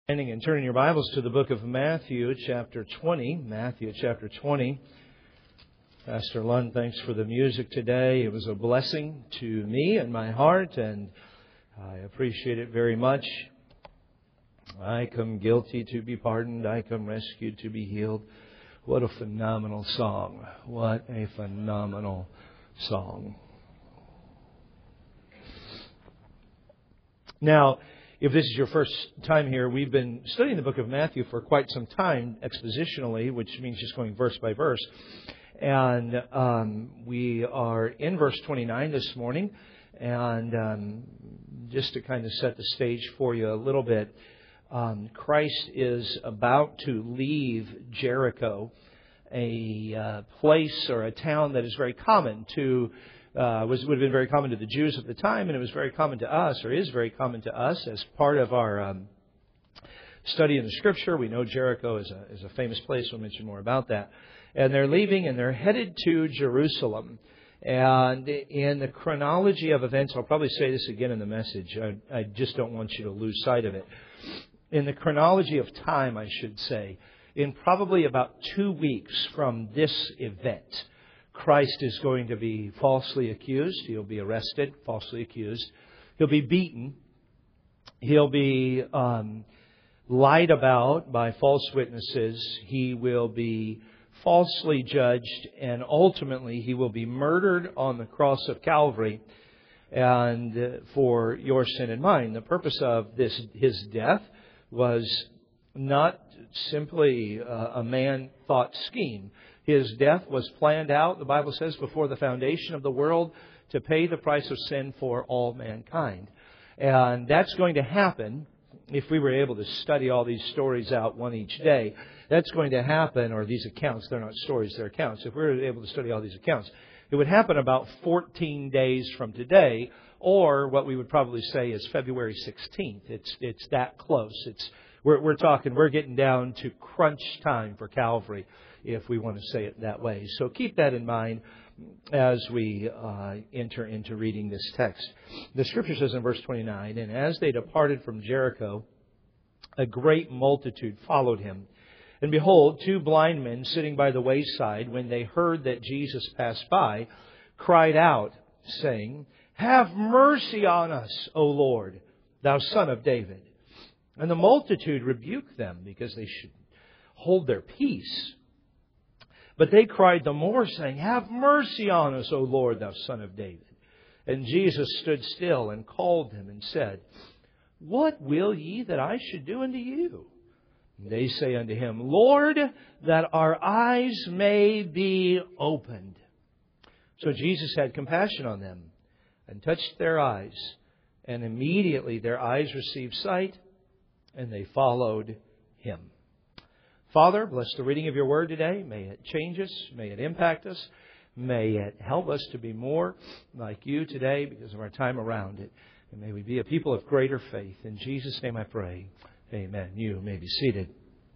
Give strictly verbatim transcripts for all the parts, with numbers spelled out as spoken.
And turning your Bibles to the book of Matthew, chapter twenty. Matthew, chapter twenty. Pastor Lund, thanks for the music today. It was a blessing to me and my heart, and I appreciate it very much. I come guilty to be pardoned. I come rescued to be healed. What a phenomenal song. What a phenomenal song. Now, if this is your first time here, we've been studying the book of Matthew for quite some time, expositionally, which means just going verse by verse. And um, we are in verse twenty-nine this morning. And um, just to kind of set the stage for you a little bit, um, Christ is about to leave Jericho, a uh, place or a town that is very common to Uh, was would have been very common to the Jews of the time, and it was very common to us, or is very common to us as part of our um, study in the Scripture. We know Jericho is a is a famous place. We'll mention more about that. And they're leaving, and they're headed to Jerusalem. And in the chronology of events, I'll probably say this again in the message. I, I just don't want you to lose sight of it. In the chronology of time, I should say, in probably about two weeks from this event, Christ is going to be falsely accused. He'll be arrested, falsely accused. He'll be beaten. He'll be um, lied about by false witnesses. He will be falsely judged, and ultimately he will be murdered on the cross of Calvary, and uh, for your sin and mine. The purpose of this his death was not simply uh, a man-thought scheme. His death was planned out, the Bible says, before the foundation of the world to pay the price of sin for all mankind. And that's going to happen if we were able to study all these stories out one each day. That's going to happen, or these accounts, they're not stories, they're accounts. If we were able to study all these accounts, it would happen about fourteen days from today, or what we would probably say is February sixteenth. It's it's that close. It's we're we're talking, we're getting down to crunch time for Calvary, if we want to say it that way. So keep that in mind as we uh, enter into reading this text. The Scripture says in verse twenty-nine, "And as they departed from Jericho, a great multitude followed him. And behold, two blind men sitting by the wayside, when they heard that Jesus passed by, cried out, saying, 'Have mercy on us, O Lord, thou Son of David.' And the multitude rebuked them, because they should hold their peace. But they cried the more, saying, 'Have mercy on us, O Lord, thou Son of David.' And Jesus stood still and called them and said, 'What will ye that I should do unto you?' And they say unto him, 'Lord, that our eyes may be opened.' So Jesus had compassion on them and touched their eyes. And immediately their eyes received sight, and they followed him." Father, bless the reading of your word today. May it change us. May it impact us. May it help us to be more like you today because of our time around it. And may we be a people of greater faith. In Jesus' name I pray. Amen. You may be seated.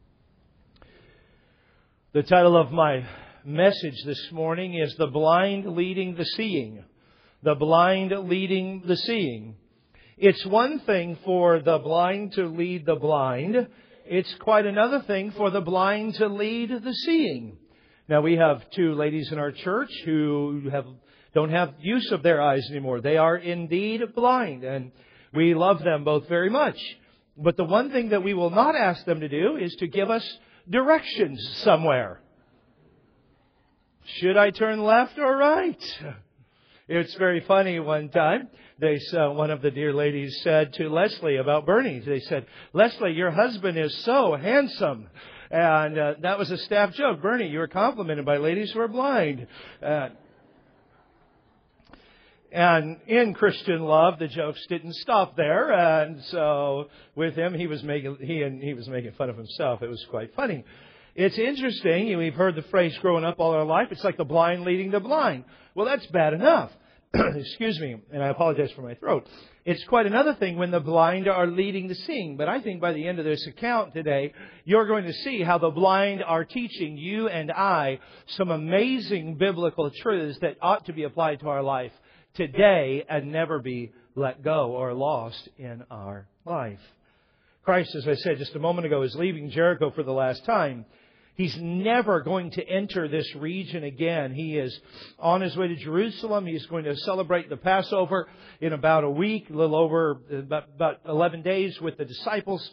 The title of my message this morning is "The Blind Leading the Seeing." The blind leading the seeing. It's one thing for the blind to lead the blind. It's quite another thing for the blind to lead the seeing. Now, we have two ladies in our church who have don't have use of their eyes anymore. They are indeed blind, and we love them both very much. But the one thing that we will not ask them to do is to give us directions somewhere. Should I turn left or right? It's very funny. One time, they uh, one of the dear ladies said to Leslie about Bernie, they said, "Leslie, your husband is so handsome." And uh, that was a staff joke. "Bernie, you were complimented by ladies who are blind." Uh, and in Christian love, the jokes didn't stop there. And so with him, he was making he and he was making fun of himself. It was quite funny. It's interesting. We've heard the phrase growing up all our life. It's like the blind leading the blind. Well, that's bad enough. Excuse me, and I apologize for my throat. It's quite another thing when the blind are leading the seeing. But I think by the end of this account today, you're going to see how the blind are teaching you and I some amazing biblical truths that ought to be applied to our life today and never be let go or lost in our life. Christ, as I said just a moment ago, is leaving Jericho for the last time. He's never going to enter this region again. He is on his way to Jerusalem. He's going to celebrate the Passover in about a week, a little over about, about eleven days with the disciples.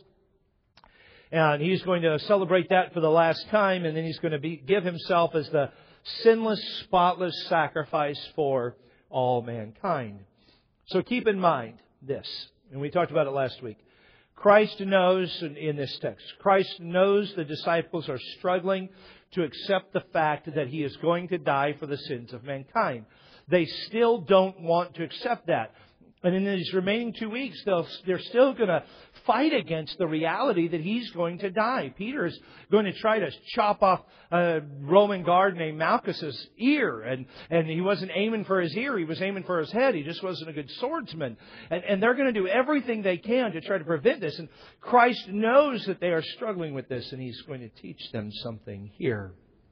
And he's going to celebrate that for the last time. And then he's going to be, give himself as the sinless, spotless sacrifice for all mankind. So keep in mind this. And we talked about it last week. Christ knows, in this text, Christ knows the disciples are struggling to accept the fact that He is going to die for the sins of mankind. They still don't want to accept that. And in these remaining two weeks, they'll, they're still going to fight against the reality that He's going to die. Peter is going to try to chop off a Roman guard named Malchus's ear. And, and he wasn't aiming for his ear. He was aiming for his head. He just wasn't a good swordsman. And, and they're going to do everything they can to try to prevent this. And Christ knows that they are struggling with this. And He's going to teach them something here.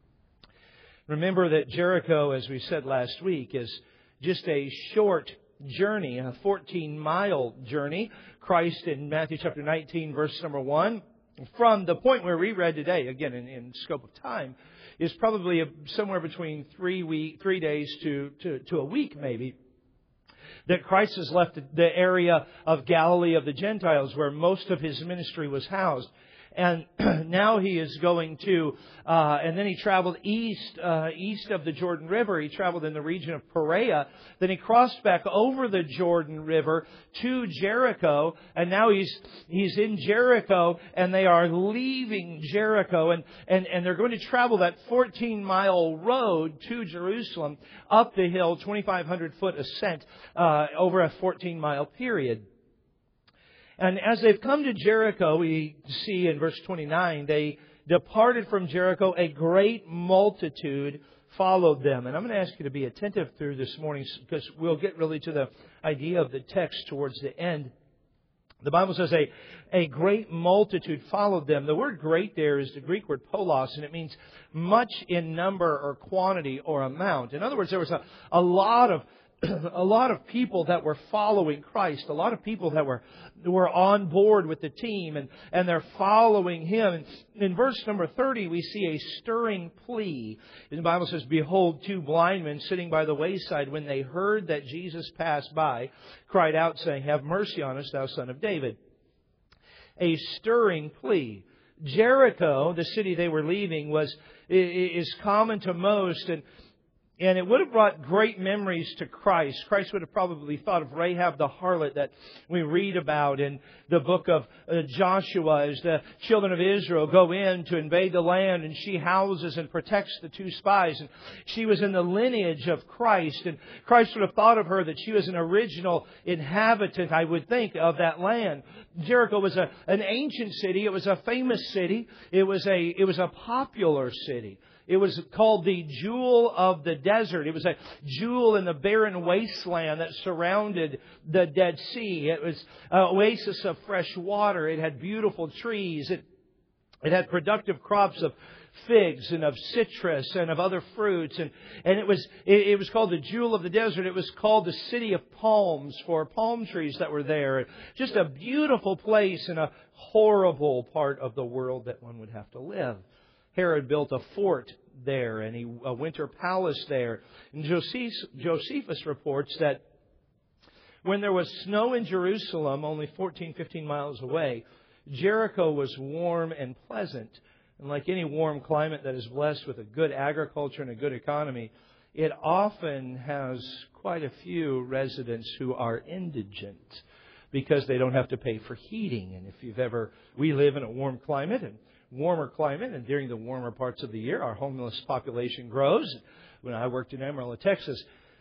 Remember that Jericho, as we said last week, is just a short journey, a fourteen-mile journey. Christ in Matthew chapter nineteen, verse number one, from the point where we read today, again in, in scope of time, is probably a, somewhere between three week, three days to, to, to a week maybe, that Christ has left the area of Galilee of the Gentiles where most of His ministry was housed. And now He is going to, uh, and then He traveled east, uh, east of the Jordan River. He traveled in the region of Perea. Then He crossed back over the Jordan River to Jericho. And now He's, He's in Jericho, and they are leaving Jericho. And, and, and they're going to travel that fourteen mile road to Jerusalem up the hill, twenty-five hundred foot ascent, uh, over a fourteen mile period. And as they've come to Jericho, we see in verse twenty-nine, they departed from Jericho, a great multitude followed them. And I'm going to ask you to be attentive through this morning because we'll get really to the idea of the text towards the end. The Bible says a, a great multitude followed them. The word great there is the Greek word polos, and it means much in number or quantity or amount. In other words, there was a, a lot of a lot of people that were following Christ, a lot of people that were were on board with the team, and, and they're following Him. And in verse number thirty, we see a stirring plea. And the Bible says, "Behold, two blind men sitting by the wayside, when they heard that Jesus passed by, cried out, saying, 'Have mercy on us, thou Son of David.'" A stirring plea. Jericho, the city they were leaving, was is common to most, and And it would have brought great memories to Christ. Christ would have probably thought of Rahab the harlot that we read about in the book of Joshua as the children of Israel go in to invade the land, and she houses and protects the two spies. And she was in the lineage of Christ, and Christ would have thought of her that she was an original inhabitant, I would think, of that land. Jericho was a, an ancient city. It was a famous city. It was a, it was a popular city. It was called the Jewel of the Desert. It was a jewel in the barren wasteland that surrounded the Dead Sea. It was an oasis of fresh water. It had beautiful trees. It, it had productive crops of figs and of citrus and of other fruits. And, and it was it, it was called the Jewel of the Desert. It was called the City of Palms for palm trees that were there. Just a beautiful place in a horrible part of the world that one would have to live. Herod built a fort there, and he, a winter palace there. And Josephus, Josephus reports that when there was snow in Jerusalem, only fourteen, fifteen miles away, Jericho was warm and pleasant. And like any warm climate that is blessed with a good agriculture and a good economy, it often has quite a few residents who are indigent because they don't have to pay for heating. And if you've ever, we live in a warm climate and warmer climate, and during the warmer parts of the year, our homeless population grows. When I worked in Amarillo, Texas,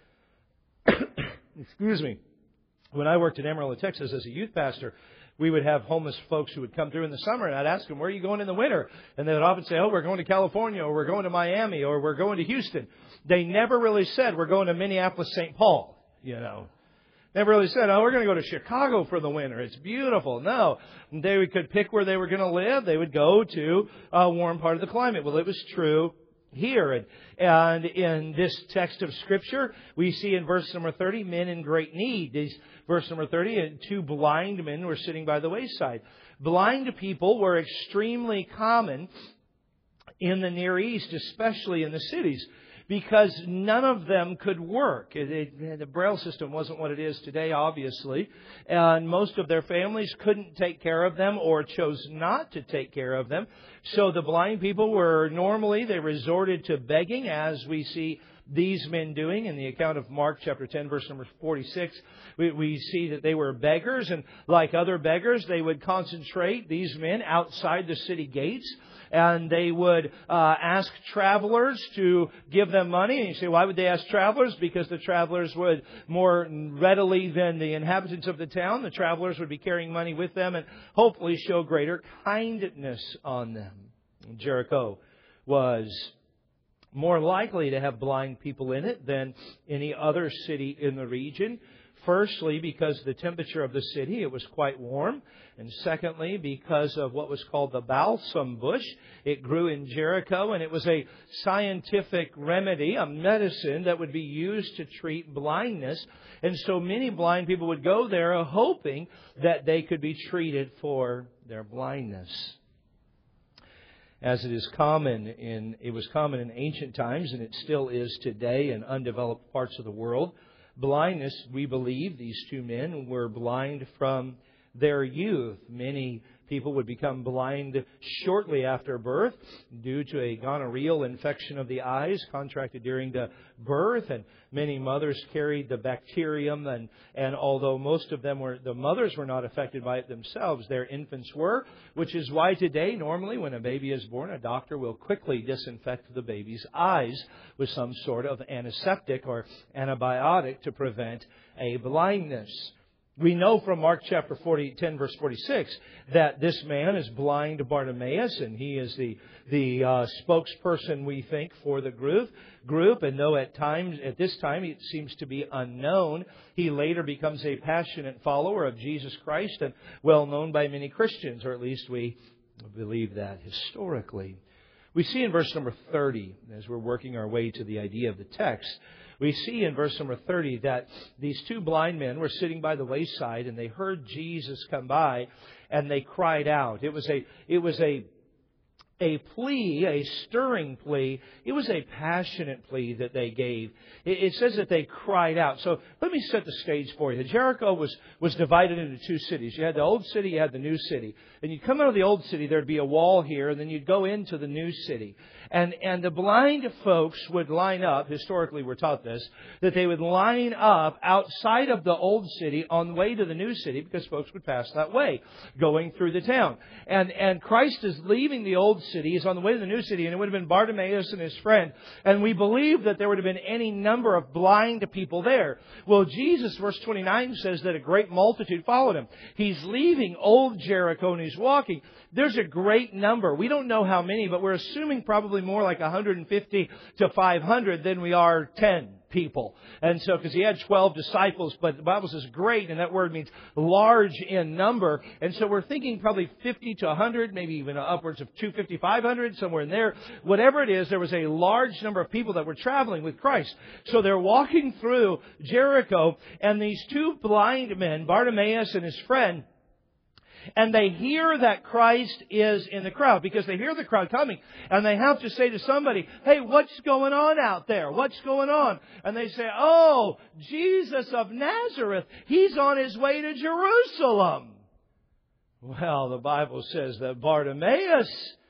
excuse me, when I worked in Amarillo, Texas as a youth pastor, we would have homeless folks who would come through in the summer, and I'd ask them, "Where are you going in the winter?" And they would often say, "Oh, we're going to California, or we're going to Miami, or we're going to Houston." They never really said, "We're going to Minneapolis, Saint Paul," you know. Never really said, "Oh, we're going to go to Chicago for the winter. It's beautiful." No. They could pick where they were going to live. They would go to a warm part of the climate. Well, it was true here. And, and in this text of Scripture, we see in verse number thirty, men in great need. These, verse number thirty, two blind men were sitting by the wayside. Blind people were extremely common in the Near East, especially in the cities, because none of them could work. It, it, the Braille system wasn't what it is today, obviously, and most of their families couldn't take care of them or chose not to take care of them. So the blind people were normally, they resorted to begging, as we see these men doing in the account of Mark chapter ten, verse number forty-six. We, we see that they were beggars, and like other beggars, they would concentrate, these men, outside the city gates. And they would uh, ask travelers to give them money. And you say, why would they ask travelers? Because the travelers would more readily than the inhabitants of the town, the travelers would be carrying money with them and hopefully show greater kindness on them. Jericho was more likely to have blind people in it than any other city in the region. Firstly, because the temperature of the city, it was quite warm. And secondly, because of what was called the balsam bush. It grew in Jericho, and it was a scientific remedy, a medicine that would be used to treat blindness. And so many blind people would go there hoping that they could be treated for their blindness. As it is common in, it was common in ancient times, and it still is today in undeveloped parts of the world. Blindness, we believe, these two men were blind from their youth. Many people would become blind shortly after birth due to a gonorrheal infection of the eyes contracted during the birth, and many mothers carried the bacterium, and, and although most of them were, the mothers were not affected by it themselves, their infants were, which is why today, normally when a baby is born, a doctor will quickly disinfect the baby's eyes with some sort of antiseptic or antibiotic to prevent a blindness. We know from Mark chapter forty, ten, verse forty-six, that this man is blind Bartimaeus, and he is the the uh, spokesperson, we think, for the group. Group, and though at times, at this time, it seems to be unknown, he later becomes a passionate follower of Jesus Christ and well known by many Christians, or at least we believe that historically. We see in verse number thirty, as we're working our way to the idea of the text, we see in verse number thirty that these two blind men were sitting by the wayside, and they heard Jesus come by, and they cried out. It was a, it was a, a plea, a stirring plea. It was a passionate plea that they gave. It, it says that they cried out. So let me set the stage for you. Jericho was, was divided into two cities. You had the old city, you had the new city. And you'd come out of the old city, there'd be a wall here, and then you'd go into the new city. And, and the blind folks would line up, historically we're taught this, that they would line up outside of the old city on the way to the new city, because folks would pass that way, going through the town. And, and Christ is leaving the old city, he's on the way to the new city, and it would have been Bartimaeus and his friend. And we believe that there would have been any number of blind people there. Well, Jesus, verse twenty-nine, says that a great multitude followed him. He's leaving old Jericho and he's walking. There's a great number. We don't know how many, but we're assuming probably more like one hundred fifty to five hundred than we are ten people. And so, because he had twelve disciples, but the Bible says great, and that word means large in number. And so we're thinking probably fifty to one hundred, maybe even upwards of two hundred fifty, five hundred, somewhere in there. Whatever it is, there was a large number of people that were traveling with Christ. So they're walking through Jericho, and these two blind men, Bartimaeus and his friend, and they hear that Christ is in the crowd, because they hear the crowd coming, and they have to say to somebody, hey, what's going on out there? What's going on? And they say, oh, Jesus of Nazareth, he's on his way to Jerusalem. Well, the Bible says that Bartimaeus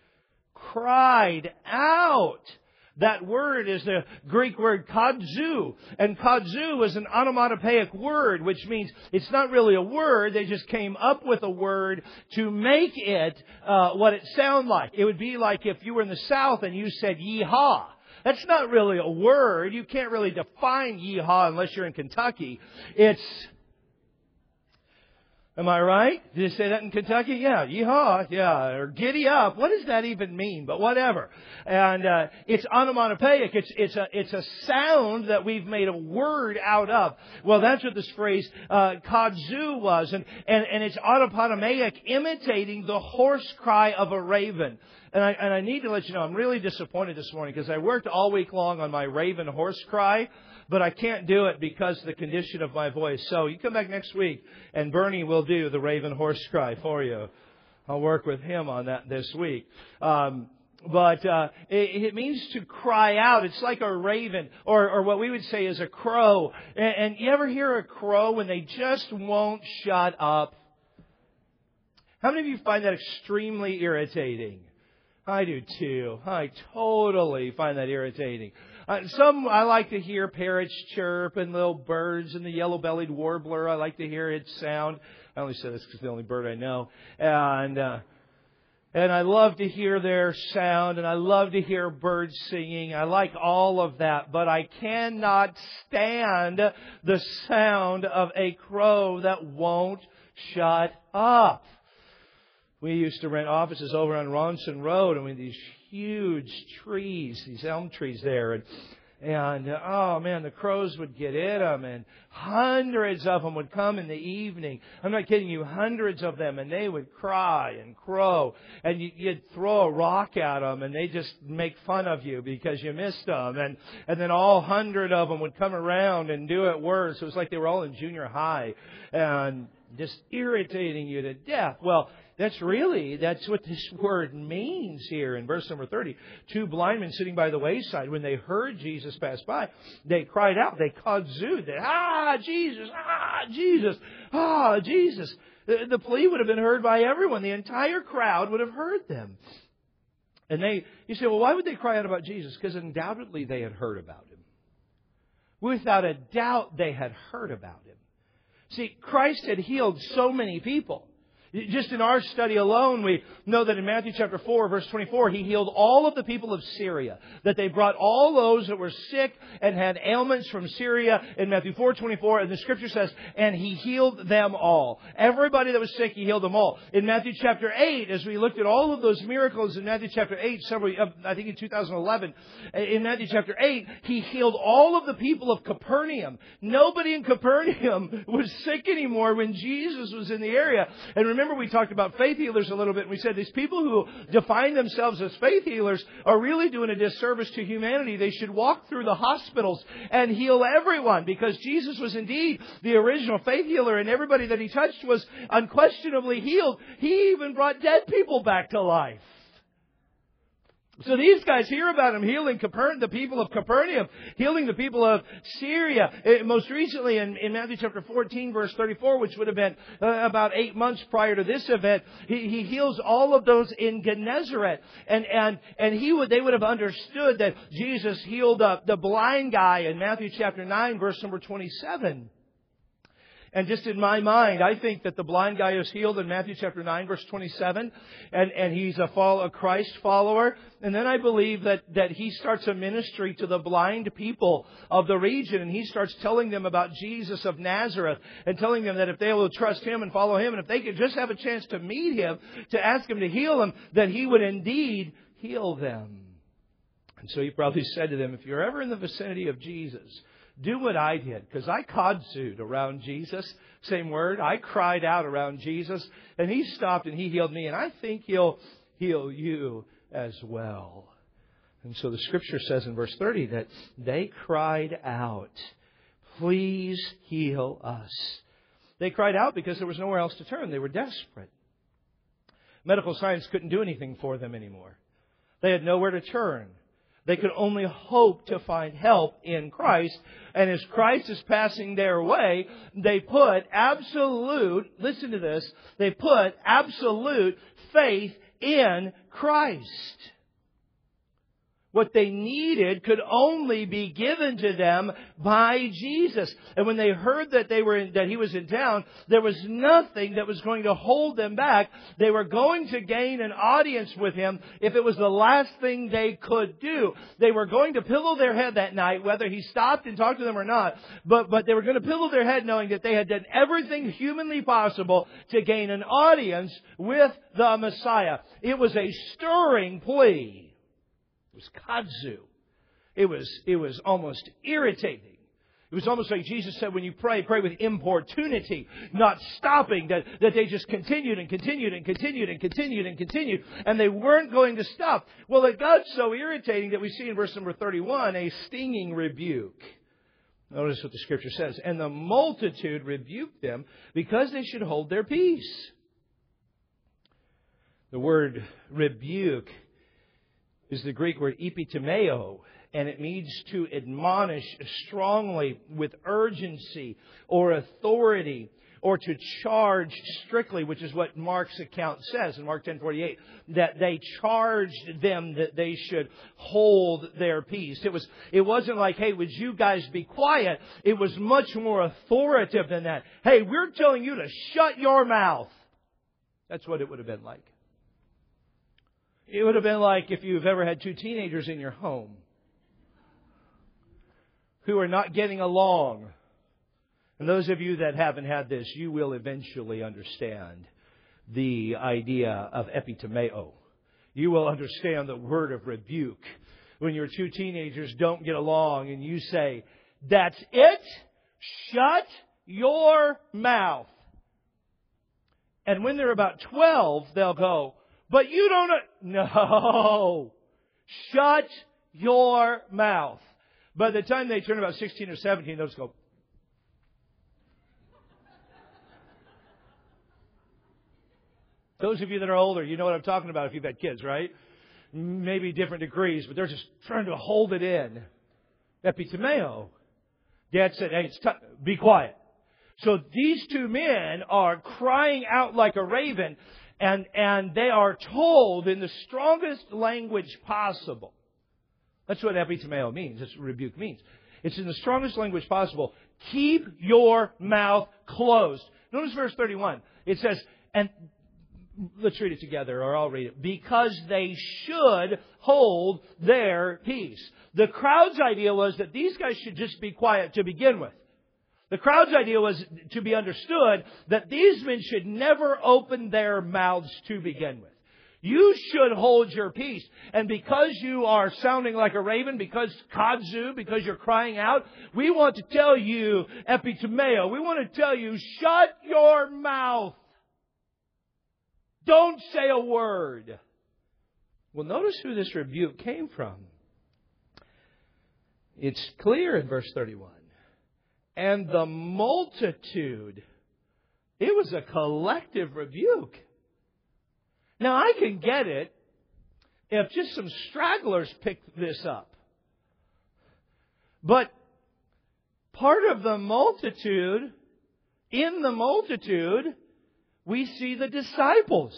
cried out. That word is the Greek word kadzoo. And kadzoo is an onomatopoeic word, which means it's not really a word. They just came up with a word to make it uh, what it sounded like. It would be like if you were in the South and you said yeehaw. That's not really a word. You can't really define yeehaw unless you're in Kentucky. It's... Am I right? Did they say that in Kentucky? Yeah, yeehaw, yeah, or giddy up. What does that even mean? But whatever. And uh, it's onomatopoeic. It's it's a it's a sound that we've made a word out of. Well, that's what this phrase uh, kadzoo was, and and and it's onomatopoeic, imitating the hoarse cry of a raven. And I and I need to let you know, I'm really disappointed this morning because I worked all week long on my raven horse cry. But I can't do it because of the condition of my voice. So you come back next week and Bernie will do the raven horse cry for you. I'll work with him on that this week. Um, But uh, it, it means to cry out. It's like a raven, or, or what we would say is a crow. And, and you ever hear a crow when they just won't shut up? How many of you find that extremely irritating? I do too. I totally find that irritating. Uh, some, I like to hear parrots chirp and little birds and the yellow-bellied warbler. I like to hear its sound. I only say this because it's the only bird I know. And... Uh, And I love to hear their sound, and I love to hear birds singing. I like all of that, but I cannot stand the sound of a crow that won't shut up. We used to rent offices over on Ronson Road, and we had these huge trees, these elm trees there, and And, uh, oh man, the crows would get at them, and hundreds of them would come in the evening. I'm not kidding you, hundreds of them, and they would cry and crow. And you, you'd throw a rock at them, and they just make fun of you because you missed them. And, and then all hundred of them would come around and do it worse. It was like they were all in junior high and just irritating you to death. Well, That's really, that's what this word means here in verse number thirty. Two blind men sitting by the wayside, when they heard Jesus pass by, they cried out, they kadzooed, they, ah, Jesus, ah, Jesus, ah, Jesus. The, the plea would have been heard by everyone. The entire crowd would have heard them. And they, you say, well, why would they cry out about Jesus? Because undoubtedly they had heard about Him. Without a doubt they had heard about Him. See, Christ had healed so many people. Just in our study alone, we know that in Matthew chapter four, verse twenty-four, He healed all of the people of Syria. That they brought all those that were sick and had ailments from Syria in Matthew four twenty-four. And the Scripture says, and He healed them all. Everybody that was sick, He healed them all. In Matthew chapter eight, as we looked at all of those miracles in Matthew chapter eight, several, I think in two thousand eleven, in Matthew chapter eight, He healed all of the people of Capernaum. Nobody in Capernaum was sick anymore when Jesus was in the area. And remember, Remember we talked about faith healers a little bit, and we said these people who define themselves as faith healers are really doing a disservice to humanity. They should walk through the hospitals and heal everyone, because Jesus was indeed the original faith healer, and everybody that He touched was unquestionably healed. He even brought dead people back to life. So these guys hear about Him healing Capernaum, the people of Capernaum, healing the people of Syria. Most recently in, in Matthew chapter fourteen, verse thirty-four, which would have been uh, about eight months prior to this event, he, he heals all of those in Gennesaret. And, and, and he would, they would have understood that Jesus healed uh, the blind guy in Matthew chapter nine, verse number twenty-seven. And just in my mind, I think that the blind guy is healed in Matthew chapter nine, verse twenty-seven. And, and he's a, follow, a Christ follower. And then I believe that, that he starts a ministry to the blind people of the region. And he starts telling them about Jesus of Nazareth. And telling them that if they will trust Him and follow Him, and if they could just have a chance to meet Him, to ask Him to heal them, that He would indeed heal them. And so He probably said to them, if you're ever in the vicinity of Jesus, do what I did, because I kadzooed around Jesus. Same word. I cried out around Jesus, and He stopped and He healed me, and I think He'll heal you as well. And so the Scripture says in verse thirty that they cried out, please heal us. They cried out because there was nowhere else to turn. They were desperate. Medical science couldn't do anything for them anymore. They had nowhere to turn. They could only hope to find help in Christ. And as Christ is passing their way, they put absolute, listen to this, they put absolute faith in Christ. What they needed could only be given to them by Jesus. And when they heard that they were in, that He was in town, there was nothing that was going to hold them back. They were going to gain an audience with Him if it was the last thing they could do. They were going to pillow their head that night, whether He stopped and talked to them or not. But, but they were going to pillow their head knowing that they had done everything humanly possible to gain an audience with the Messiah. It was a stirring plea. It was kadzoo. It was, it was almost irritating. It was almost like Jesus said, when you pray, pray with importunity, not stopping, that, that they just continued and continued and continued and continued and continued, and they weren't going to stop. Well, it got so irritating that we see in verse number thirty-one, a stinging rebuke. Notice what the Scripture says. And the multitude rebuked them because they should hold their peace. The word rebuke is the Greek word epitimeo, and it means to admonish strongly with urgency or authority, or to charge strictly, which is what Mark's account says in Mark ten forty-eight, that they charged them that they should hold their peace. It was, it wasn't like, hey, would you guys be quiet? It was much more authoritative than that. Hey, we're telling you to shut your mouth. That's what it would have been like. It would have been like if you've ever had two teenagers in your home who are not getting along. And those of you that haven't had this, you will eventually understand the idea of epitimeo. You will understand the word of rebuke. When your two teenagers don't get along and you say, that's it, shut your mouth. And when they're about twelve, they'll go, but you don't know. No. Shut your mouth. By the time they turn about sixteen or seventeen, they'll just go, those of you that are older, you know what I'm talking about if you've had kids, right? Maybe different degrees, but they're just trying to hold it in. Epitimeo. Dad said, hey, it's t- be quiet. So these two men are crying out like a raven, and, and they are told in the strongest language possible. That's what epitimeo means. That's what rebuke means. It's in the strongest language possible. Keep your mouth closed. Notice verse thirty-one. It says, and let's read it together, or I'll read it. Because they should hold their peace. The crowd's idea was that these guys should just be quiet to begin with. The crowd's idea was to be understood that these men should never open their mouths to begin with. You should hold your peace. And because you are sounding like a raven, because kudzu, because you're crying out, we want to tell you, epitimeo, we want to tell you, shut your mouth. Don't say a word. Well, notice who this rebuke came from. It's clear in verse thirty-one. And the multitude, it was a collective rebuke. Now, I can get it if just some stragglers picked this up. But part of the multitude, in the multitude, we see the disciples.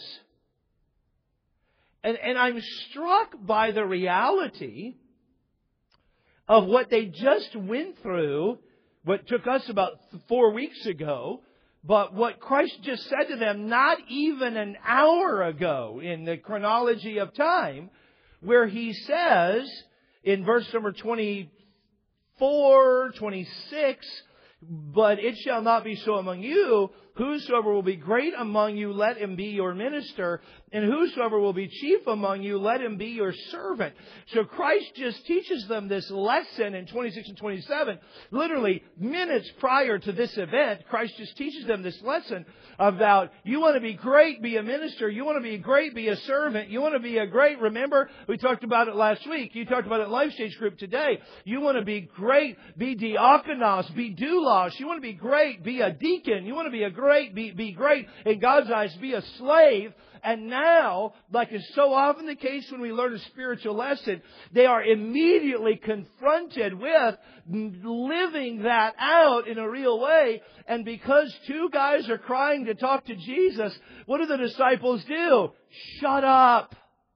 And, and I'm struck by the reality of what they just went through, what took us about four weeks ago, but what Christ just said to them not even an hour ago in the chronology of time, where He says in verse number twenty-four, twenty-six, but it shall not be so among you. Whosoever will be great among you, let him be your minister. And whosoever will be chief among you, let him be your servant. So Christ just teaches them this lesson in twenty-six and twenty-seven. Literally minutes prior to this event, Christ just teaches them this lesson about you want to be great, be a minister. You want to be great, be a servant. You want to be a great, remember, we talked about it last week. You talked about it in Life Stage Group today. You want to be great, be diakonos, be doulos. You want to be great, be a deacon. You want to be a great Great, be, be great in God's eyes, be a slave. And now, like is so often the case when we learn a spiritual lesson, they are immediately confronted with living that out in a real way. And because two guys are crying to talk to Jesus, what do the disciples do? Shut up.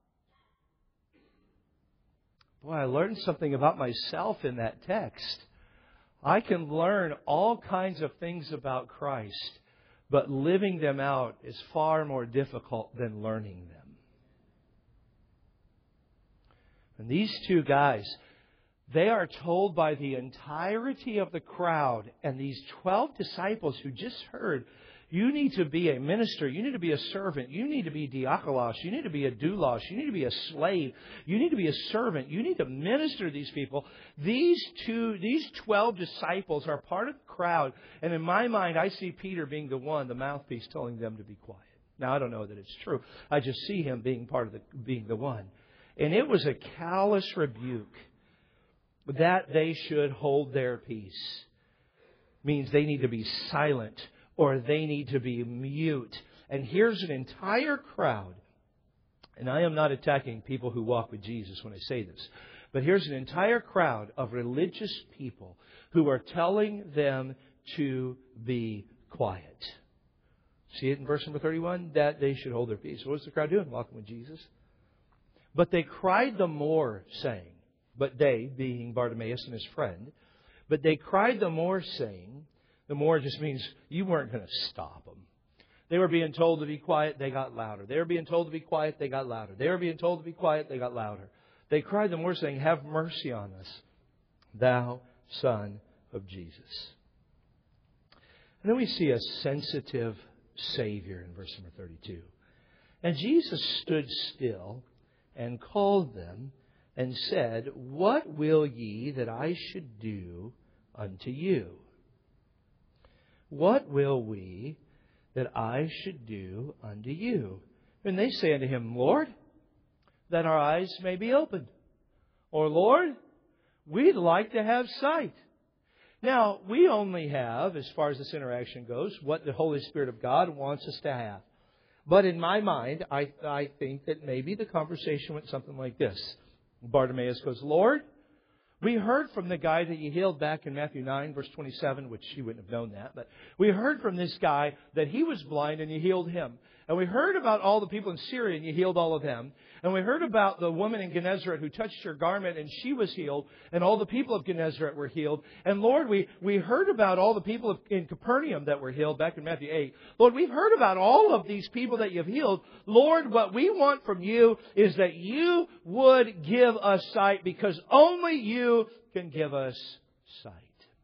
Boy, I learned something about myself in that text. I can learn all kinds of things about Christ, but living them out is far more difficult than learning them. And these two guys, they are told by the entirety of the crowd and these twelve disciples who just heard, you need to be a minister, you need to be a servant, you need to be diakolos, you need to be a doulos, you need to be a slave, you need to be a servant, you need to minister to these people. These two, these twelve disciples are part of the crowd, and in my mind, I see Peter being the one, the mouthpiece, telling them to be quiet. Now, I don't know that it's true. I just see him being part of the, being the one. And it was a callous rebuke that they should hold their peace. Means they need to be silent, or they need to be mute. And here's an entire crowd And I am not attacking people who walk with Jesus when I say this. But here's an entire crowd of religious people who are telling them to be quiet. See it in verse number thirty-one? That they should hold their peace. So what's the crowd doing? Walking with Jesus. But they cried the more, saying, but they, being Bartimaeus and his friend, but they cried the more, saying, the more just means you weren't going to stop them. They were being told to be quiet, they got louder. They were being told to be quiet, they got louder. They were being told to be quiet, they got louder. They cried the more, saying, have mercy on us, thou Son of Jesus. And then we see a sensitive Savior in verse number thirty-two. And Jesus stood still and called them and said, what will ye that I should do unto you? What will we that I should do unto you? And they say unto him, Lord, that our eyes may be opened. Or, Lord, we'd like to have sight. Now, we only have, as far as this interaction goes, what the Holy Spirit of God wants us to have. But in my mind, I, I think that maybe the conversation went something like this. Bartimaeus goes, Lord, we heard from the guy that you healed back in Matthew nine, verse twenty-seven, which you wouldn't have known that. But we heard from this guy that he was blind and you healed him. And we heard about all the people in Syria and you healed all of them. And we heard about the woman in Gennesaret who touched her garment and she was healed. And all the people of Gennesaret were healed. And Lord, we, we heard about all the people of, in Capernaum that were healed back in Matthew eight. Lord, we've heard about all of these people that you've healed. Lord, what we want from you is that you would give us sight because only you can give us sight.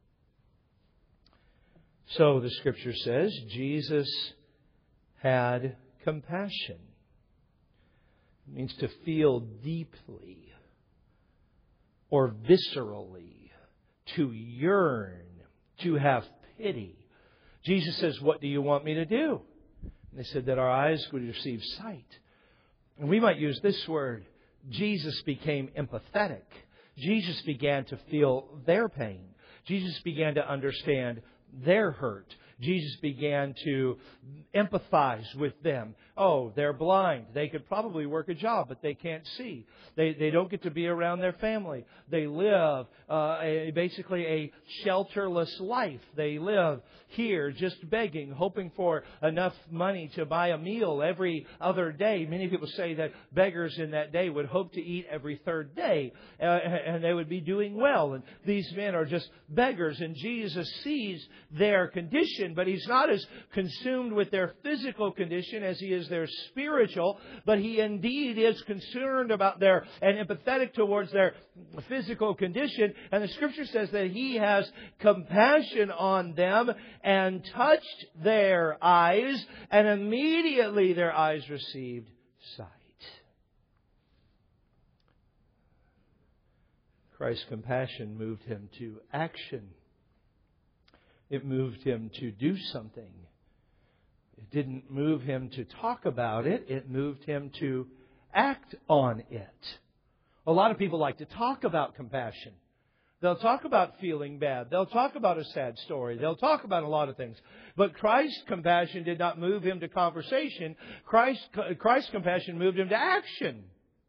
So the Scripture says Jesus had compassion. It means to feel deeply or viscerally, to yearn, to have pity. Jesus says, what do you want me to do? And they said that our eyes would receive sight. And we might use this word. Jesus became empathetic. Jesus began to feel their pain. Jesus began to understand their hurt. Jesus began to empathize with them. Oh, they're blind. They could probably work a job, but they can't see. They they don't get to be around their family. They live uh, a, basically a shelterless life. They live here just begging, hoping for enough money to buy a meal every other day. Many people say that beggars in that day would hope to eat every third day, uh, and they would be doing well. And these men are just beggars, and Jesus sees their condition, but He's not as consumed with their physical condition as He is their spiritual, but He indeed is concerned about their and empathetic towards their physical condition. And the Scripture says that He has compassion on them and touched their eyes, and immediately their eyes received sight. Christ's compassion moved Him to action. It moved Him to do something. It didn't move Him to talk about it. It moved Him to act on it. A lot of people like to talk about compassion. They'll talk about feeling bad. They'll talk about a sad story. They'll talk about a lot of things. But Christ's compassion did not move Him to conversation. Christ, Christ's compassion moved Him to action.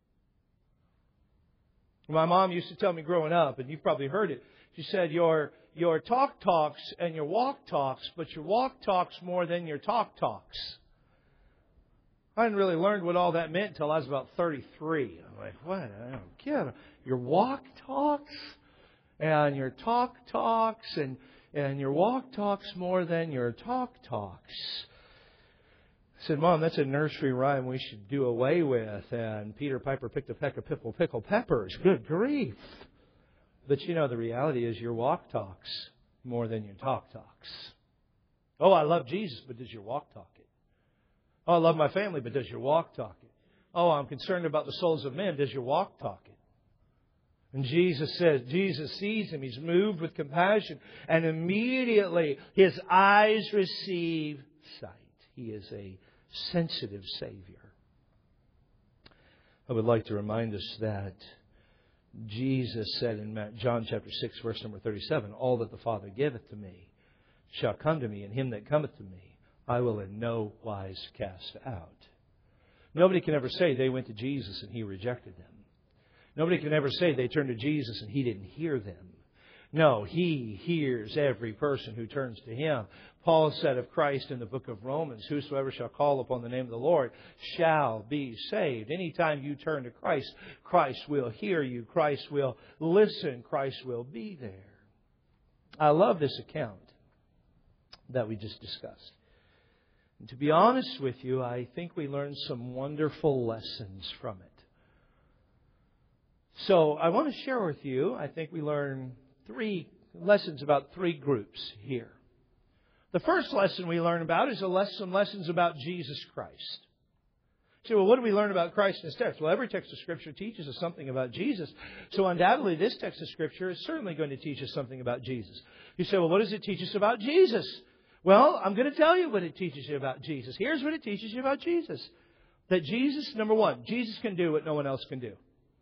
My mom used to tell me growing up, and you've probably heard it, she said, your, your talk talks and your walk talks, but your walk talks more than your talk talks. I hadn't really learned what all that meant until I was about thirty-three. I'm like, what? I don't get it. Your walk talks and your talk talks and, and your walk talks more than your talk talks. I said, Mom, that's a nursery rhyme we should do away with. And Peter Piper picked a peck of pickle, pickle peppers. Good grief. But you know, the reality is your walk talks more than your talk talks. Oh, I love Jesus, but does your walk talk it? Oh, I love my family, but does your walk talk it? Oh, I'm concerned about the souls of men. Does your walk talk it? And Jesus says, Jesus sees him. He's moved with compassion. And immediately his eyes receive sight. He is a sensitive Savior. I would like to remind us that Jesus said in John chapter six, verse number thirty-seven, all that the Father giveth to me shall come to me, and him that cometh to me I will in no wise cast out. Nobody can ever say they went to Jesus and He rejected them. Nobody can ever say they turned to Jesus and He didn't hear them. No, He hears every person who turns to Him. Paul said of Christ in the book of Romans, whosoever shall call upon the name of the Lord shall be saved. Anytime you turn to Christ, Christ will hear you. Christ will listen. Christ will be there. I love this account that we just discussed. And to be honest with you, I think we learned some wonderful lessons from it. So I want to share with you, I think we learned three lessons about three groups here. The first lesson we learn about is a lesson, some lessons about Jesus Christ. You say, well, what do we learn about Christ in this text? Well, every text of Scripture teaches us something about Jesus. So undoubtedly, this text of Scripture is certainly going to teach us something about Jesus. You say, well, what does it teach us about Jesus? Well, I'm going to tell you what it teaches you about Jesus. Here's what it teaches you about Jesus. That Jesus, number one, Jesus can do what no one else can do.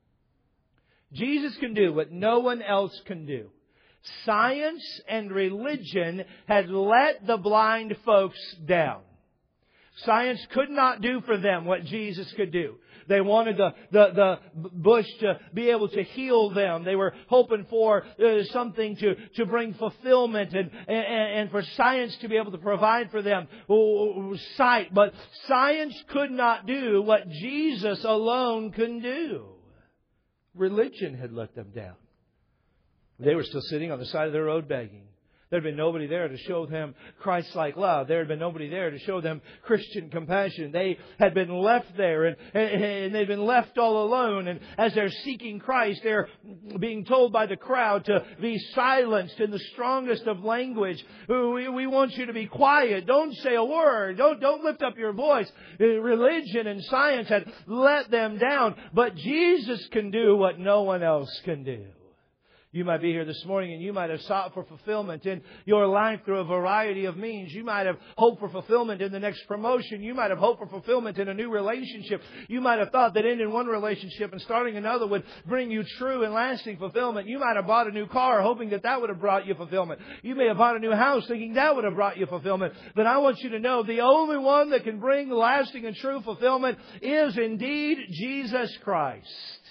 Jesus can do what no one else can do. Science and religion had let the blind folks down. Science could not do for them what Jesus could do. They wanted the, the, the bush to be able to heal them. They were hoping for uh, something to, to bring fulfillment and, and, and for science to be able to provide for them oh, sight. But science could not do what Jesus alone can do. Religion had let them down. They were still sitting on the side of the road begging. There had been nobody there to show them Christ-like love. There had been nobody there to show them Christian compassion. They had been left there and, and they'd been left all alone. And as they're seeking Christ, they're being told by the crowd to be silenced in the strongest of language. We, we want you to be quiet. Don't say a word. Don't, don't lift up your voice. Religion and science had let them down. But Jesus can do what no one else can do. You might be here this morning and you might have sought for fulfillment in your life through a variety of means. You might have hoped for fulfillment in the next promotion. You might have hoped for fulfillment in a new relationship. You might have thought that ending one relationship and starting another would bring you true and lasting fulfillment. You might have bought a new car hoping that that would have brought you fulfillment. You may have bought a new house thinking that would have brought you fulfillment. But I want you to know the only one that can bring lasting and true fulfillment is indeed Jesus Christ.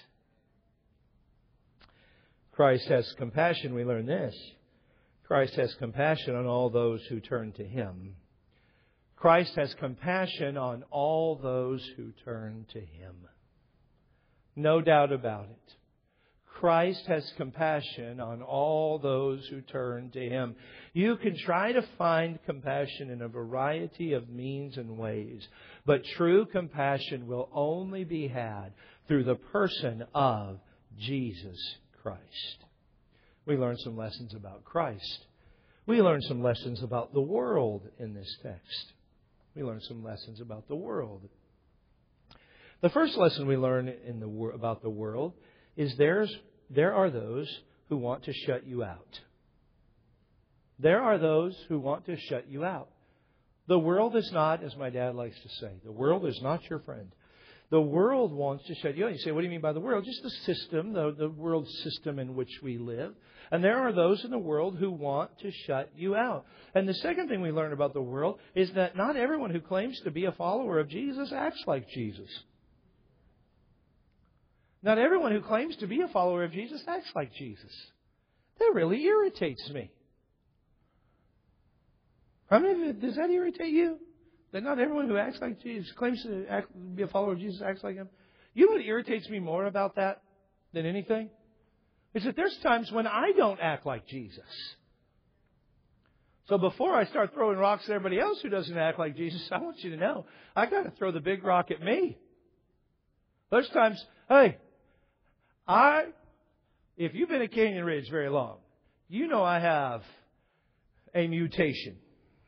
Christ has compassion. We learn this. Christ has compassion on all those who turn to Him. Christ has compassion on all those who turn to Him. No doubt about it. Christ has compassion on all those who turn to Him. You can try to find compassion in a variety of means and ways, but true compassion will only be had through the person of Jesus Christ. We learn some lessons about Christ. We learn some lessons about the world in this text. We learn some lessons about the world. The first lesson we learn in the about the world is there's there are those who want to shut you out. There are those who want to shut you out. The world is not, as my dad likes to say, the world is not your friend. The world wants to shut you out. You say, what do you mean by the world? Just the system, the, the world system in which we live. And there are those in the world who want to shut you out. And the second thing we learn about the world is that not everyone who claims to be a follower of Jesus acts like Jesus. Not everyone who claims to be a follower of Jesus acts like Jesus. That really irritates me. How many of you, does that irritate you? That not everyone who acts like Jesus, claims to act, be a follower of Jesus, acts like Him. You know what irritates me more about that than anything? Is that there's times when I don't act like Jesus. So before I start throwing rocks at everybody else who doesn't act like Jesus, I want you to know, I got to throw the big rock at me. There's times, hey, I, if you've been at Canyon Ridge very long, you know I have a mutation.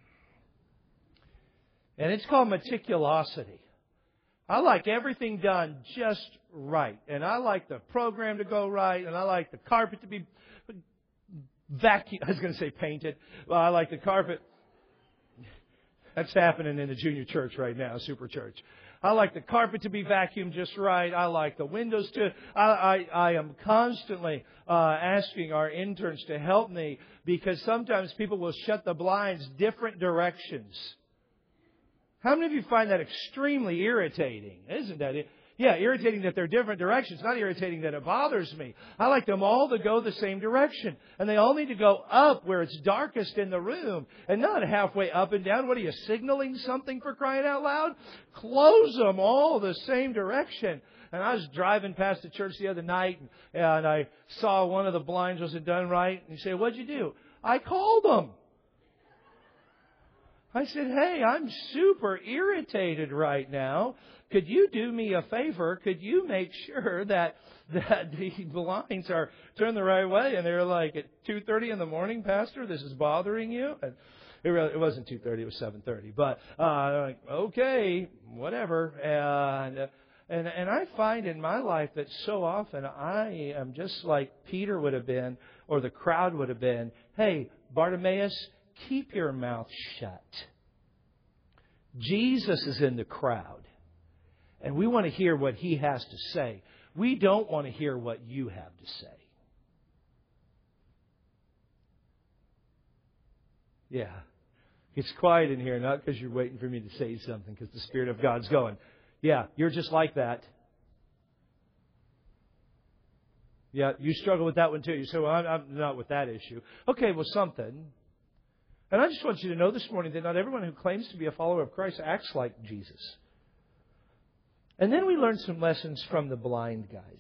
And it's called meticulosity. I like everything done just right. And I like the program to go right. And I like the carpet to be vacuum. I was going to say painted. Well, I like the carpet. That's happening in the junior church right now, super church. I like the carpet to be vacuumed just right. I like the windows to... I, I, I am constantly uh, asking our interns to help me because sometimes people will shut the blinds different directions. How many of you find that extremely irritating? Isn't that it? Yeah, irritating that they're different directions. Not irritating that it bothers me. I like them all to go the same direction. And they all need to go up where it's darkest in the room. And not halfway up and down. What are you, signaling something, for crying out loud? Close them all the same direction. And I was driving past the church the other night, and, and I saw one of the blinds wasn't done right. And you say, what'd you do? I called them. I said, hey, I'm super irritated right now. Could you do me a favor? Could you make sure that that the blinds are turned the right way? And they were like, at two thirty in the morning, Pastor, this is bothering you? And it, really, it wasn't two thirty, it was seven thirty. But uh, like, okay, whatever. And, uh, and and I find in my life that so often I am just like Peter would have been, or the crowd would have been. Hey, Bartimaeus, keep your mouth shut. Jesus is in the crowd. And we want to hear what He has to say. We don't want to hear what you have to say. Yeah. It's quiet in here, not because you're waiting for me to say something, because the Spirit of God's going. Yeah, you're just like that. Yeah, you struggle with that one too. You say, well, I'm, I'm not with that issue. Okay, well, something. And I just want you to know this morning that not everyone who claims to be a follower of Christ acts like Jesus. And then we learned some lessons from the blind guys.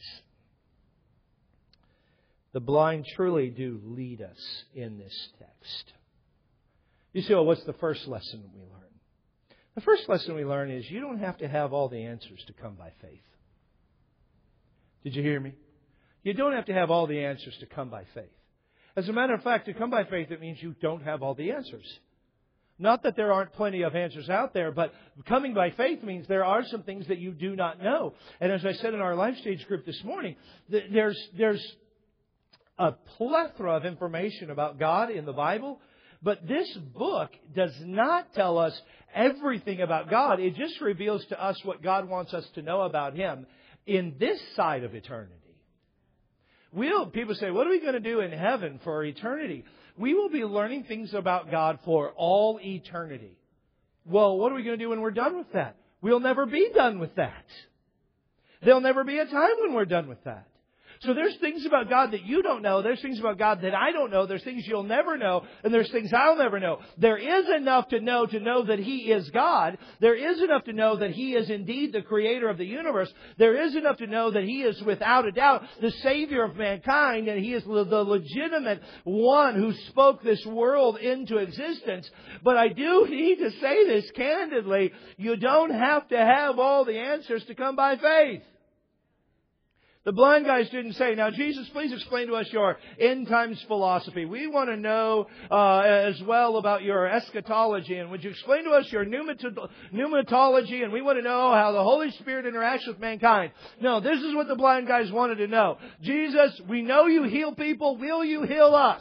The blind truly do lead us in this text. You say, well, what's the first lesson we learn? The first lesson we learn is you don't have to have all the answers to come by faith. Did you hear me? You don't have to have all the answers to come by faith. As a matter of fact, to come by faith, it means you don't have all the answers. Not that there aren't plenty of answers out there, but coming by faith means there are some things that you do not know. And as I said in our life stage group this morning, there's, there's a plethora of information about God in the Bible, but this book does not tell us everything about God. It just reveals to us what God wants us to know about Him in this side of eternity. We'll, people say, what are we going to do in heaven for eternity? We will be learning things about God for all eternity. Well, what are we going to do when we're done with that? We'll never be done with that. There'll never be a time when we're done with that. So there's things about God that you don't know. There's things about God that I don't know. There's things you'll never know. And there's things I'll never know. There is enough to know to know that He is God. There is enough to know that He is indeed the Creator of the universe. There is enough to know that He is without a doubt the Savior of mankind. And He is the legitimate one who spoke this world into existence. But I do need to say this candidly. You don't have to have all the answers to come by faith. The blind guys didn't say, now, Jesus, please explain to us your end times philosophy. We want to know uh, as well about your eschatology. And would you explain to us your pneumatology? And we want to know how the Holy Spirit interacts with mankind. No, this is what the blind guys wanted to know. Jesus, we know you heal people. Will you heal us?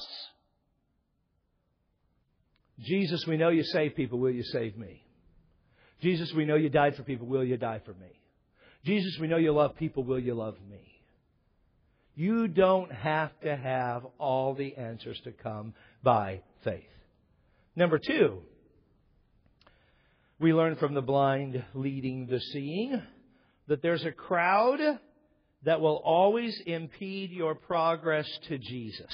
Jesus, we know you save people. Will you save me? Jesus, we know you died for people. Will you die for me? Jesus, we know you love people. Will you love me? You don't have to have all the answers to come by faith. Number two, we learn from the blind leading the seeing that there's a crowd that will always impede your progress to Jesus.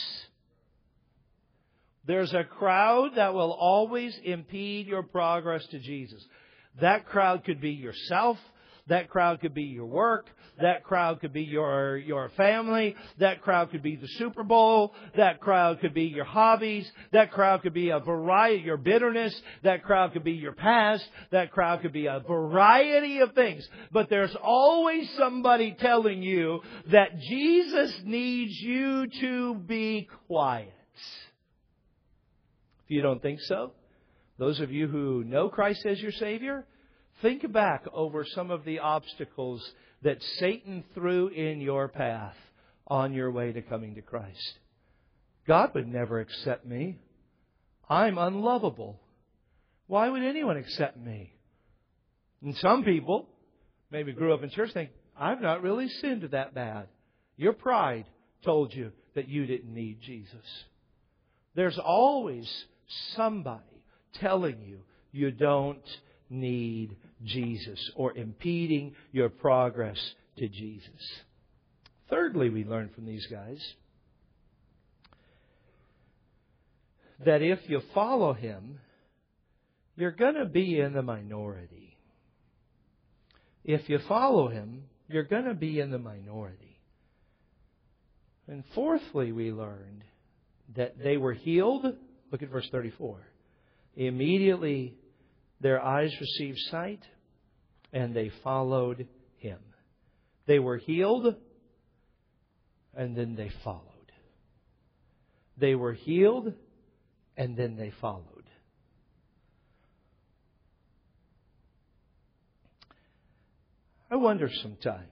There's a crowd that will always impede your progress to Jesus. That crowd could be yourself. That crowd could be your work. That crowd could be your, your family. That crowd could be the Super Bowl. That crowd could be your hobbies. That crowd could be a variety, your bitterness. That crowd could be your past. That crowd could be a variety of things. But there's always somebody telling you that Jesus needs you to be quiet. If you don't think so, those of you who know Christ as your Savior, think back over some of the obstacles that Satan threw in your path on your way to coming to Christ. God would never accept me. I'm unlovable. Why would anyone accept me? And some people, maybe grew up in church, think, I've not really sinned that bad. Your pride told you that you didn't need Jesus. There's always somebody telling you you don't need Jesus or impeding your progress to Jesus. Thirdly, we learn from these guys that if you follow Him, you're going to be in the minority. If you follow Him, you're going to be in the minority. And fourthly, we learned that they were healed. Look at verse thirty-four. Immediately their eyes received sight, and they followed Him. They were healed, and then they followed. They were healed, and then they followed. I wonder sometimes.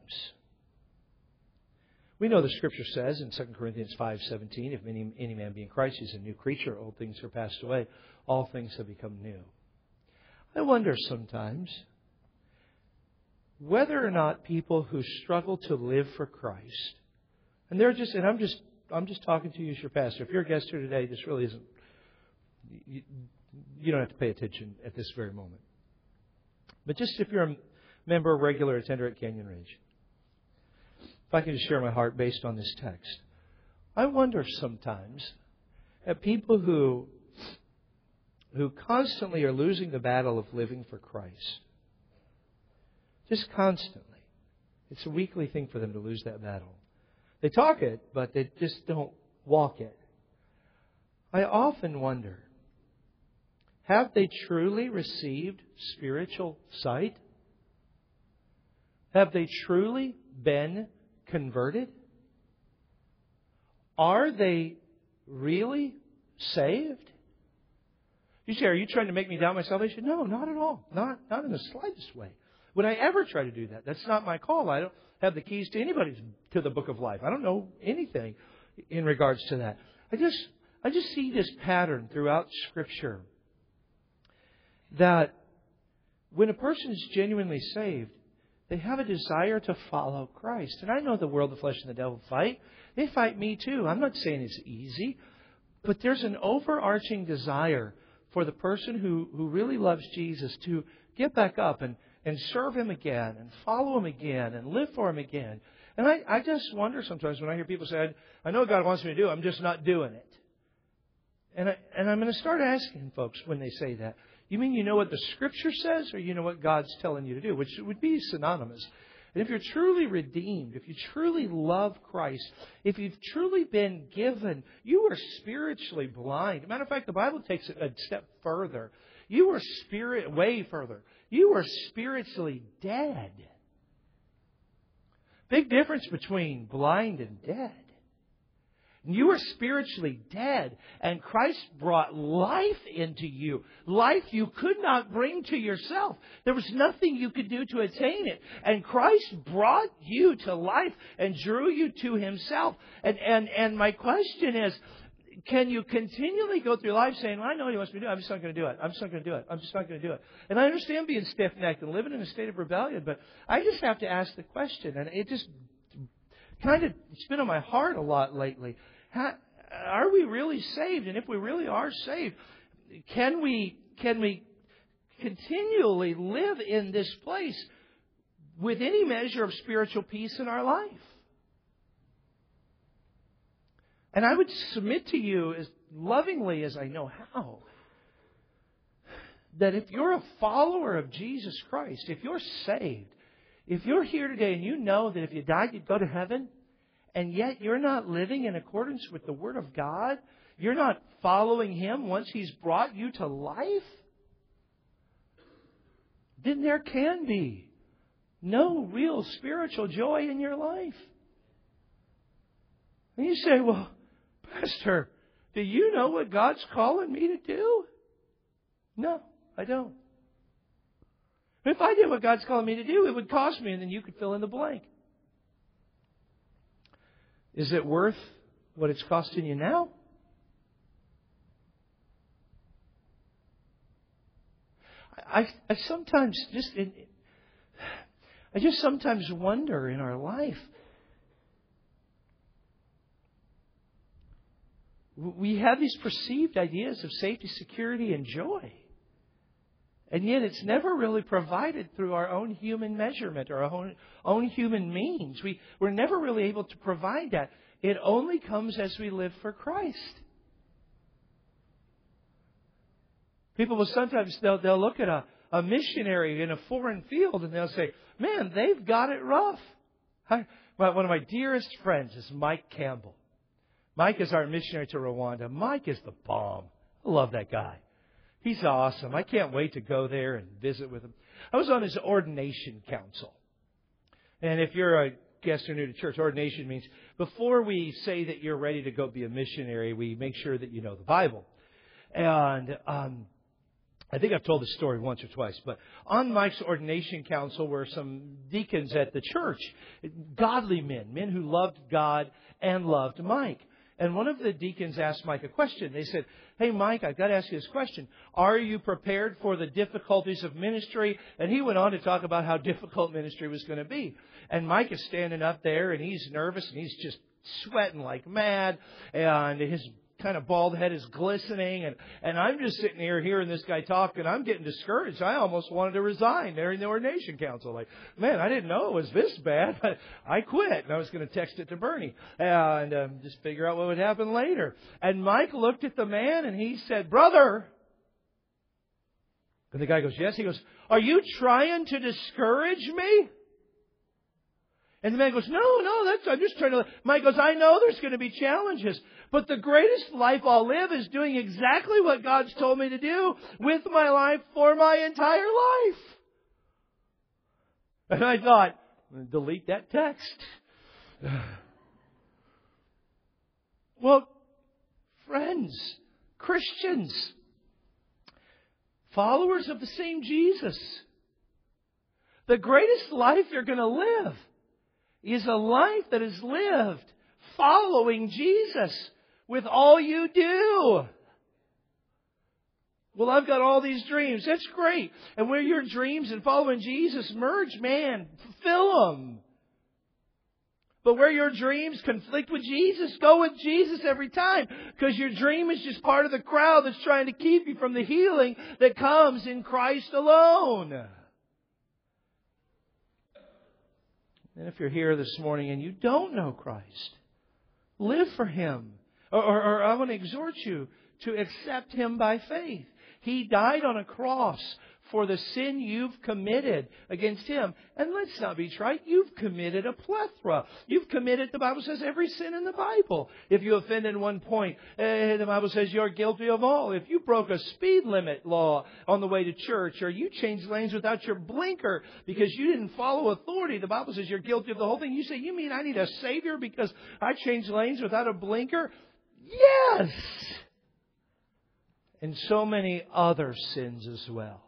We know the Scripture says in Second Corinthians five seventeen, if any, any man be in Christ, he's a new creature. Old things are passed away. All things have become new. I wonder sometimes whether or not people who struggle to live for Christ, and they're just, and I'm just, I'm just talking to you as your pastor. If you're a guest here today, this really isn't, you, you don't have to pay attention at this very moment. But just if you're a member, regular attender at Canyon Ridge, if I can just share my heart based on this text, I wonder sometimes at people who who constantly are losing the battle of living for Christ. Just constantly. It's a weekly thing for them to lose that battle. They talk it, but they just don't walk it. I often wonder, have they truly received spiritual sight? Have they truly been converted? Are they really saved? You say, are you trying to make me doubt my salvation? No, not at all. Not, not in the slightest way. Would I ever try to do that? That's not my call. I don't have the keys to anybody's to the book of life. I don't know anything in regards to that. I just I just see this pattern throughout Scripture that when a person is genuinely saved, they have a desire to follow Christ. And I know the world, the flesh, and the devil fight. They fight me too. I'm not saying it's easy, but there's an overarching desire for the person who, who really loves Jesus to get back up and, and serve Him again and follow Him again and live for Him again. And I, I just wonder sometimes when I hear people say, I, I know what God wants me to do, I'm just not doing it. And, I, and I'm going to start asking folks when they say that, you mean you know what the Scripture says, or you know what God's telling you to do? Which would be synonymous. And if you're truly redeemed, if you truly love Christ, if you've truly been given, you are spiritually blind. Matter of fact, the Bible takes it a step further. You are spirit way further. You are spiritually dead. Big difference between blind and dead. You are spiritually dead, and Christ brought life into you. Life you could not bring to yourself. There was nothing you could do to attain it. And Christ brought you to life and drew you to Himself. And, and, and my question is, can you continually go through life saying, well, I know what He wants me to do, I'm just not going to do it. I'm just not going to do it. I'm just not going to do it. And I understand being stiff-necked and living in a state of rebellion, but I just have to ask the question, and it just kind of it's been on my heart a lot lately. How, are we really saved? And if we really are saved, can we can we continually live in this place with any measure of spiritual peace in our life? And I would submit to you as lovingly as I know how, that if you're a follower of Jesus Christ, if you're saved, if you're here today and you know that if you died, you'd go to heaven, and yet you're not living in accordance with the Word of God, you're not following Him once He's brought you to life, then there can be no real spiritual joy in your life. And you say, well, Pastor, do you know what God's calling me to do? No, I don't. If I did what God's calling me to do, it would cost me, and then you could fill in the blank. Is it worth what it's costing you now? I, I sometimes just, I just sometimes wonder in our life. We have these perceived ideas of safety, security, and joy. And yet it's never really provided through our own human measurement or our own, own human means. We, we're never really able to provide that. It only comes as we live for Christ. People will sometimes, they'll, they'll look at a, a missionary in a foreign field and they'll say, man, they've got it rough. I, one of my dearest friends is Mike Campbell. Mike is our missionary to Rwanda. Mike is the bomb. I love that guy. He's awesome. I can't wait to go there and visit with him. I was on his ordination council. And if you're a guest or new to church, ordination means before we say that you're ready to go be a missionary, we make sure that you know the Bible. And um, I think I've told this story once or twice, but on Mike's ordination council were some deacons at the church, godly men, men who loved God and loved Mike. And one of the deacons asked Mike a question. They said, hey, Mike, I've got to ask you this question. Are you prepared for the difficulties of ministry? And he went on to talk about how difficult ministry was going to be. And Mike is standing up there, and he's nervous, and he's just sweating like mad. And his kind of bald head is glistening. And, and I'm just sitting here hearing this guy talk, and I'm getting discouraged. I almost wanted to resign there in the ordination council. Like, man, I didn't know it was this bad. But I quit, and I was going to text it to Bernie and um, just figure out what would happen later. And Mike looked at the man, and he said, brother. And the guy goes, yes. He goes, are you trying to discourage me? And the man goes, no, no, that's, I'm just trying to... Mike goes, I know there's going to be challenges, but the greatest life I'll live is doing exactly what God's told me to do with my life for my entire life. And I thought, delete that text. Well, friends, Christians, followers of the same Jesus, the greatest life you're going to live is a life that is lived following Jesus with all you do. Well, I've got all these dreams. That's great. And where your dreams and following Jesus merge, man, fulfill them. But where your dreams conflict with Jesus, go with Jesus every time. Because your dream is just part of the crowd that's trying to keep you from the healing that comes in Christ alone. And if you're here this morning and you don't know Christ, live for Him. Or, or, or I want to exhort you to accept Him by faith. He died on a cross for the sin you've committed against Him. And let's not be trite. You've committed a plethora. You've committed, the Bible says, every sin in the Bible. If you offend in one point, eh, the Bible says you're guilty of all. If you broke a speed limit law on the way to church, or you changed lanes without your blinker because you didn't follow authority, the Bible says you're guilty of the whole thing. You say, you mean I need a Savior because I changed lanes without a blinker? Yes! And so many other sins as well.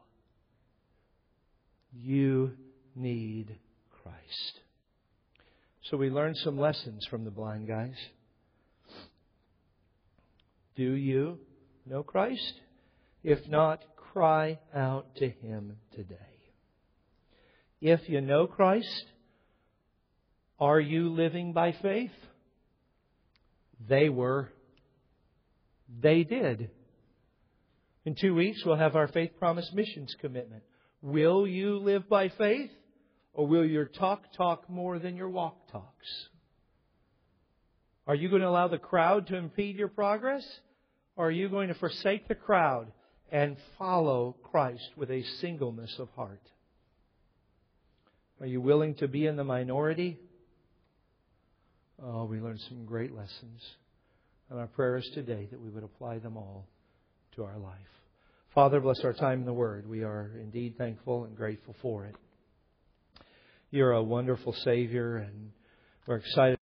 You need Christ. So we learned some lessons from the blind guys. Do you know Christ? If not, cry out to Him today. If you know Christ, are you living by faith? They were. They did. In two weeks, we'll have our Faith Promise Missions Commitment. Will you live by faith? Or will your talk talk more than your walk talks? Are you going to allow the crowd to impede your progress? Or are you going to forsake the crowd and follow Christ with a singleness of heart? Are you willing to be in the minority? Oh, we learned some great lessons. And our prayer is today that we would apply them all to our life. Father, bless our time in the Word. We are indeed thankful and grateful for it. You're a wonderful Savior, and we're excited.